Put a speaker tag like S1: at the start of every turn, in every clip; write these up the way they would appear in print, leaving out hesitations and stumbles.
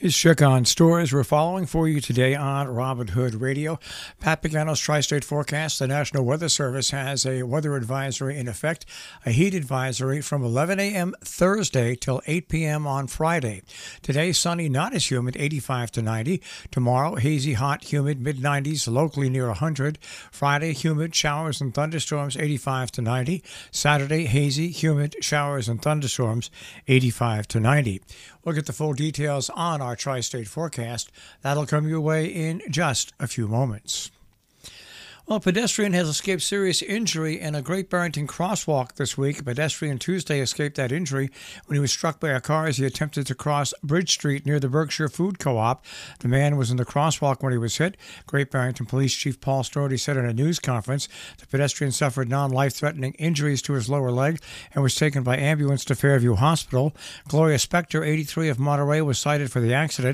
S1: His check on stories we're following for you today on Robin Hood Radio. Pat Pagano's Tri-State Forecast. The National Weather Service has a weather advisory in effect, a heat advisory from 11 a.m. Thursday till 8 p.m. on Friday. Today, sunny, not as humid, 85 to 90. Tomorrow, hazy, hot, humid, mid-90s, locally near 100. Friday, humid, showers and thunderstorms, 85 to 90. Saturday, hazy, humid, showers and thunderstorms, 85 to 90. We'll get the full details on our Tri-State Forecast. That'll come your way in just a few moments. Well, a pedestrian has escaped serious injury in a Great Barrington crosswalk this week. A pedestrian Tuesday escaped that injury when he was struck by a car as he attempted to cross Bridge Street near the Berkshire Food Co-op. The man was in the crosswalk when he was hit. Great Barrington Police Chief Paul Storty said in a news conference the pedestrian suffered non-life-threatening injuries to his lower leg and was taken by ambulance to Fairview Hospital. Gloria Spector, 83, of Monterey, was cited for the accident.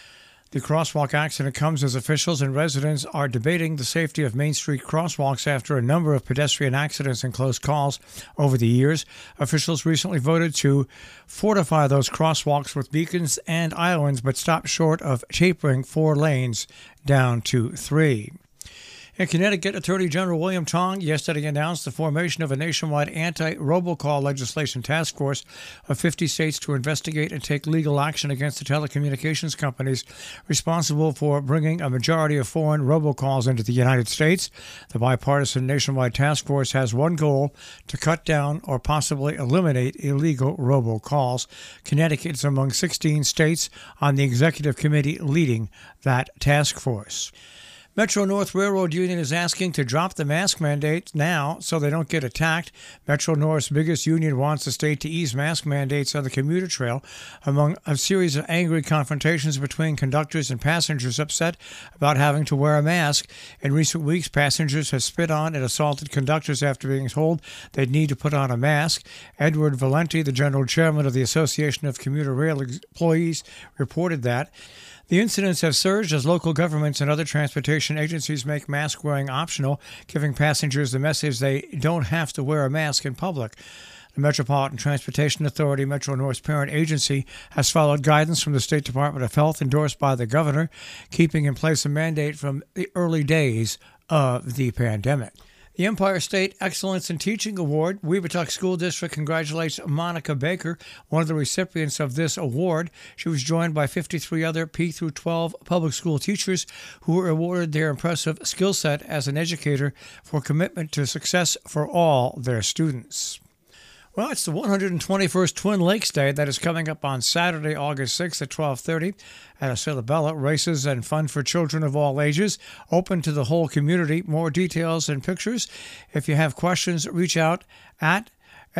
S1: The crosswalk accident comes as officials and residents are debating the safety of Main Street crosswalks after a number of pedestrian accidents and close calls over the years. Officials recently voted to fortify those crosswalks with beacons and islands, but stopped short of tapering 4 lanes down to 3. In Connecticut, Attorney General William Tong yesterday announced the formation of a nationwide anti-robocall legislation task force of 50 states to investigate and take legal action against the telecommunications companies responsible for bringing a majority of foreign robocalls into the United States. The bipartisan nationwide task force has one goal: to cut down or possibly eliminate illegal robocalls. Connecticut is among 16 states on the executive committee leading that task force. Metro-North Railroad Union is asking to drop the mask mandate now so they don't get attacked. Metro-North's biggest union wants the state to ease mask mandates on the commuter trail among a series of angry confrontations between conductors and passengers upset about having to wear a mask. In recent weeks, passengers have spit on and assaulted conductors after being told they'd need to put on a mask. Edward Valenti, the general chairman of the Association of Commuter Rail Employees, reported that the incidents have surged as local governments and other transportation agencies make mask wearing optional, giving passengers the message they don't have to wear a mask in public. The Metropolitan Transportation Authority, Metro-North's parent agency, has followed guidance from the State Department of Health endorsed by the governor, keeping in place a mandate from the early days of the pandemic. The Empire State Excellence in Teaching Award, Weebatuck School District congratulates Monica Baker, one of the recipients of this award. She was joined by 53 other P-12 public school teachers who were awarded their impressive skill set as an educator for commitment to success for all their students. Well, it's the 121st Twin Lakes Day that is coming up on Saturday, August 6th at 12:30 at Acela. Races and fun for children of all ages, open to the whole community. More details and pictures. If you have questions, reach out at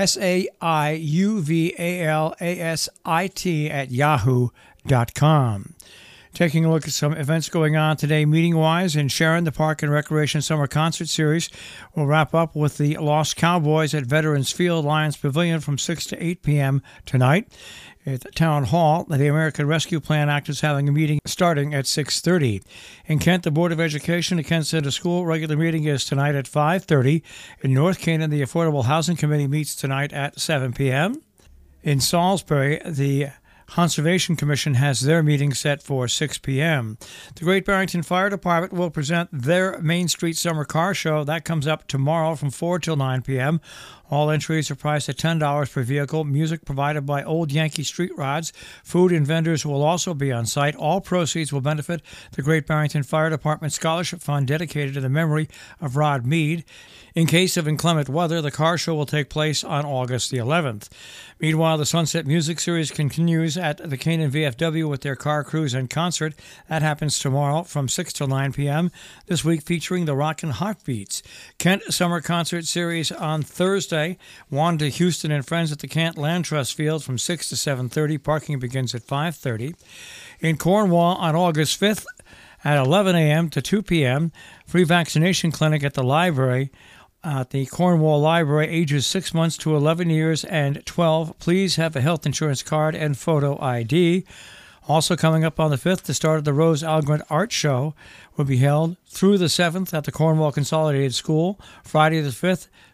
S1: SAIUVALASIT@yahoo.com. Taking a look at some events going on today meeting-wise in Sharon, the Park and Recreation Summer Concert Series will wrap up with the Lost Cowboys at Veterans Field, Lions Pavilion from 6 to 8 p.m. tonight. At the Town Hall, the American Rescue Plan Act is having a meeting starting at 6:30. In Kent, the Board of Education at Kent Center School regular meeting is tonight at 5:30. In North Canaan, the Affordable Housing Committee meets tonight at 7 p.m. In Salisbury, the Conservation Commission has their meeting set for 6 p.m. The Great Barrington Fire Department will present their Main Street Summer Car Show. That comes up tomorrow from 4 till 9 p.m. All entries are priced at $10 per vehicle. Music provided by Old Yankee Street Rods. Food and vendors will also be on site. All proceeds will benefit the Great Barrington Fire Department Scholarship Fund dedicated to the memory of Rod Mead. In case of inclement weather, the car show will take place on August the 11th. Meanwhile, the Sunset Music Series continues at the Canaan VFW with their car cruise and concert. That happens tomorrow from 6 till 9 p.m., this week featuring the Rockin' Heartbeats. Kent Summer Concert Series on Thursday. Wanda Houston and Friends at the Kent Land Trust Field from 6 to 7:30. Parking begins at 5:30. In Cornwall on August 5th at 11 a.m. to 2 p.m., free vaccination clinic at the library. At the Cornwall Library, ages 6 months to 11 years and 12. Please have a health insurance card and photo ID. Also coming up on the 5th, the start of the Rose Algren Art Show will be held through the 7th at the Cornwall Consolidated School. Friday the 5th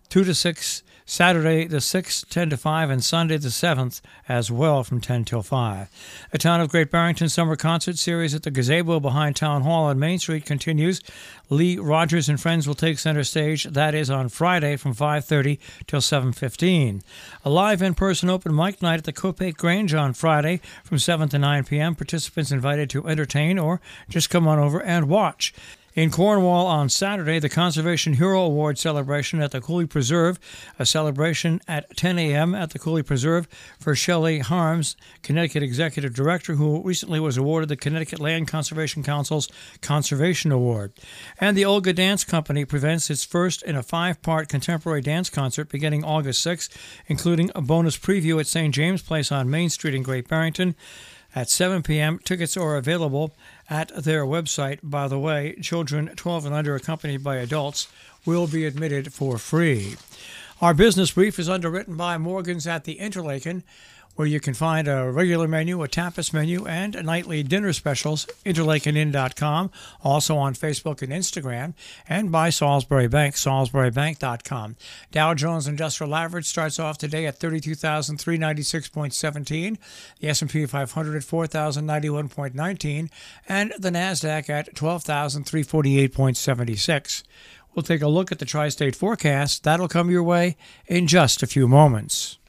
S1: 2 to 6. Saturday the 6th, 10 to 5, and Sunday the 7th as well from 10 till 5. The Town of Great Barrington Summer Concert Series at the gazebo behind Town Hall on Main Street continues. Lee Rogers and Friends will take center stage. That is on Friday from 5:30 till 7:15. A live in-person open mic night at the Copake Grange on Friday from 7 to 9 p.m. Participants invited to entertain or just come on over and watch. In Cornwall on Saturday, the Conservation Hero Award celebration at the Cooley Preserve, a celebration at 10 a.m. at the Cooley Preserve for Shelley Harms, Connecticut Executive Director, who recently was awarded the Connecticut Land Conservation Council's Conservation Award. And the Olga Dance Company presents its first in a 5-part contemporary dance concert beginning August 6th, including a bonus preview at St. James Place on Main Street in Great Barrington at 7 p.m. Tickets are available at their website. By the way, children 12 and under accompanied by adults will be admitted for free. Our business brief is underwritten by Morgan's at the Interlaken, where you can find a regular menu, a tapas menu, and nightly dinner specials, interlakenin.com, also on Facebook and Instagram, and by Salisbury Bank, salisburybank.com. Dow Jones Industrial Average starts off today at 32,396.17, the S&P 500 at 4,091.19, and the NASDAQ at 12,348.76. We'll take a look at the tri-state forecast. That'll come your way in just a few moments.